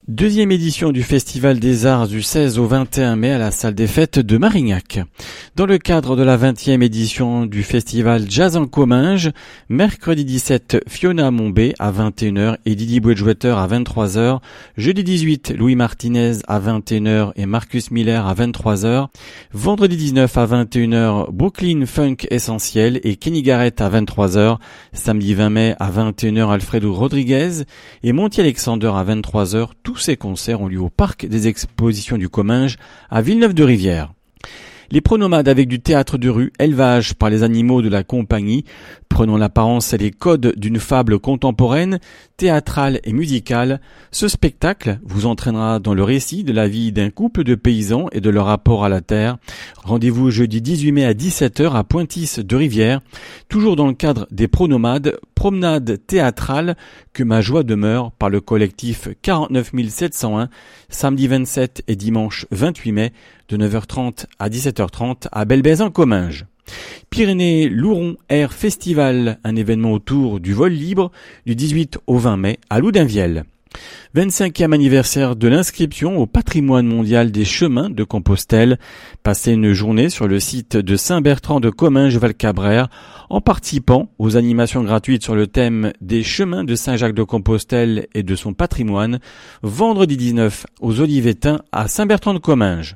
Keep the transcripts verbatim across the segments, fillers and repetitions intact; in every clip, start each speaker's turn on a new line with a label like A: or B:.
A: Deuxième édition du Festival des Arts du seize au vingt et un mai à la salle des fêtes de Marignac. Dans le cadre de la vingtième édition du Festival Jazz en Comminges, mercredi dix-sept, Fiona Mombé à vingt et une heures et Didi Bouetjouetter à vingt-trois heures. Jeudi dix-huit, Louis Martinez à vingt et une heures et Marcus Miller à vingt-trois heures. Vendredi dix-neuf à vingt et une heures, Brooklyn Funk Essentiel et Kenny Garrett à vingt-trois heures. Samedi vingt mai à vingt et une heures, Alfredo Rodriguez et Monty Alexander à vingt-trois heures. Tous ces concerts ont lieu au Parc des Expositions du Comminges à Villeneuve-de-Rivière. Les pronomades avec du théâtre de rue, élevage par les animaux de la compagnie, prenant l'apparence et les codes d'une fable contemporaine, théâtrale et musicale, ce spectacle vous entraînera dans le récit de la vie d'un couple de paysans et de leur rapport à la terre. Rendez-vous jeudi dix-huit mai à dix-sept heures à Pointis-de-Rivière, toujours dans le cadre des pronomades, promenade théâtrale que ma joie demeure par le collectif quarante-neuf mille sept cent un, samedi vingt-sept et dimanche vingt-huit mai, de neuf heures trente à dix-sept heures trente à Belbèze-en-Comminges. Pyrénées-Louron Air Festival, un événement autour du vol libre du dix-huit au vingt mai à Loudunvielle. vingt-cinquième anniversaire de l'inscription au patrimoine mondial des chemins de Compostelle. Passez une journée sur le site de Saint-Bertrand de Comminges-Valcabrère en participant aux animations gratuites sur le thème des chemins de Saint-Jacques-de-Compostelle et de son patrimoine. Vendredi dix-neuf aux Olivetins à Saint-Bertrand de Comminges.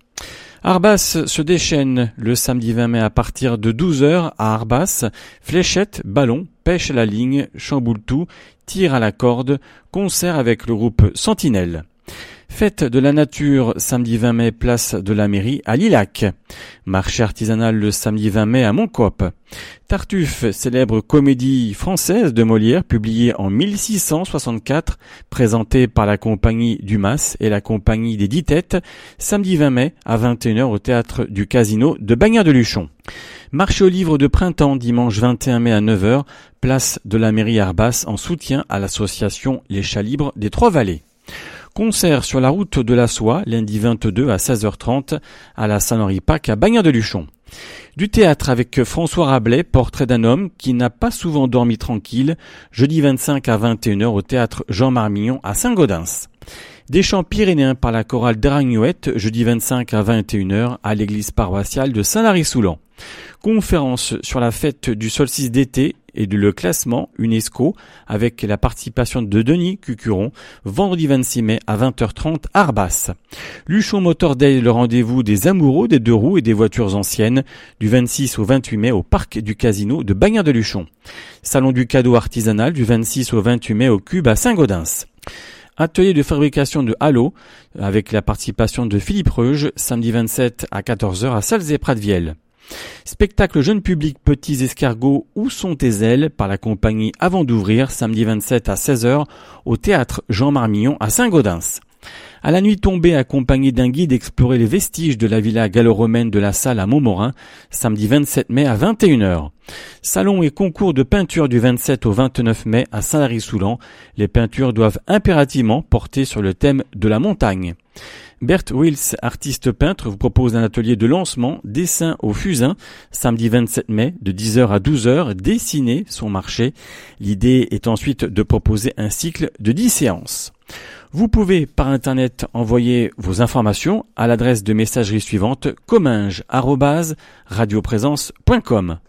A: Arbas se déchaîne le samedi vingt mai à partir de douze heures à Arbas. Fléchettes, ballons, pêche à la ligne, chamboule-tout, tir à la corde, concert avec le groupe Sentinelle. Fête de la nature, samedi vingt mai, place de la mairie à Lilac. Marché artisanal le samedi vingt mai à Montcoop. Tartuffe, célèbre comédie française de Molière, publiée en mille six cent soixante-quatre, présentée par la compagnie Dumas et la compagnie des Dix Têtes, samedi vingt mai à vingt et une heures au théâtre du Casino de Bagnères-de-Luchon. Marché aux livres de printemps, dimanche vingt et un mai à neuf heures, place de la mairie Arbas en soutien à l'association Les Chats Libres des Trois-Vallées. Concert sur la route de la soie, lundi vingt-deux à seize heures trente à la Saint-Henri-Pac à Bagnères-de-Luchon. Du théâtre avec François Rabelais, portrait d'un homme qui n'a pas souvent dormi tranquille, jeudi vingt-cinq à vingt et une heures au théâtre Jean Marmillon à Saint-Gaudens. Des chants pyrénéens par la chorale d'Aragnouette, jeudi vingt-cinq à vingt et une heures à l'église paroissiale de Saint-Lary-Soulan. Conférence sur la fête du solstice d'été et de le classement UNESCO avec la participation de Denis Cucuron, vendredi vingt-six mai à vingt heures trente à Arbas. Luchon Motor Day, le rendez-vous des amoureux des deux roues et des voitures anciennes, du vingt-six au vingt-huit mai au parc du Casino de Bagnères-de-Luchon. Salon du cadeau artisanal du vingt-six au vingt-huit mai au Cube à Saint-Gaudens. Atelier de fabrication de halo avec la participation de Philippe Reuge, samedi vingt-sept à quatorze heures à Salzé-Pratviel. Spectacle jeune public Petits Escargots, Où sont tes ailes par la compagnie Avant d'ouvrir, samedi vingt-sept à seize heures au théâtre Jean Marmillon à Saint-Gaudens. À la nuit tombée, accompagné d'un guide, explorer les vestiges de la villa gallo-romaine de la Salle à Montmorin, samedi vingt-sept mai à vingt et une heures. Salon et concours de peinture du vingt-sept au vingt-neuf mai à Saint-Lary-Soulan. Les peintures doivent impérativement porter sur le thème de la montagne. Bert Wills, artiste peintre, vous propose un atelier de lancement, dessin au fusain, samedi vingt-sept mai, de dix heures à douze heures, dessiner son marché. L'idée est ensuite de proposer un cycle de dix séances. Vous pouvez par internet envoyer vos informations à l'adresse de messagerie suivante comminges arobase radioprésence point com.